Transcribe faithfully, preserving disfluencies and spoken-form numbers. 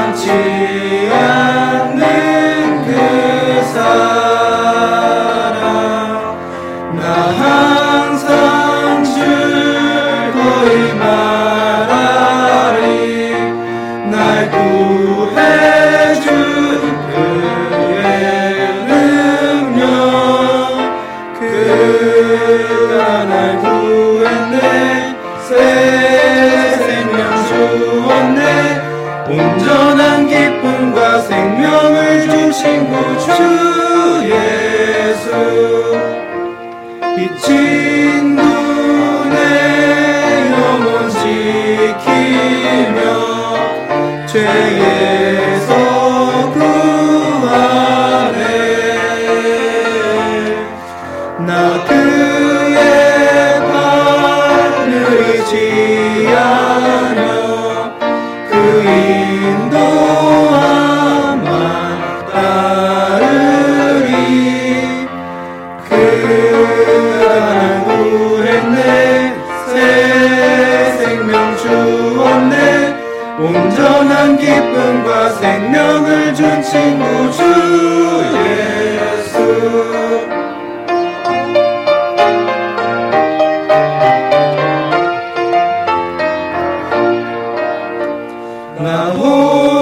변치 않는 그 사랑 나 항상 즐거이 말하리 날 구해준 그의 능력 그가 날 구했네 새 생명 주었네 온전한 기쁨과 생명을 준 친구 주 예수 이 친구 내 영혼 지키며 죄에서 구하네 나 그의 발을 잊지 않으며 그 인도함만 따르리 그가 날 구했네 새 생명 주었네 온전한 기쁨과 생명을 준 친구 주 예수 나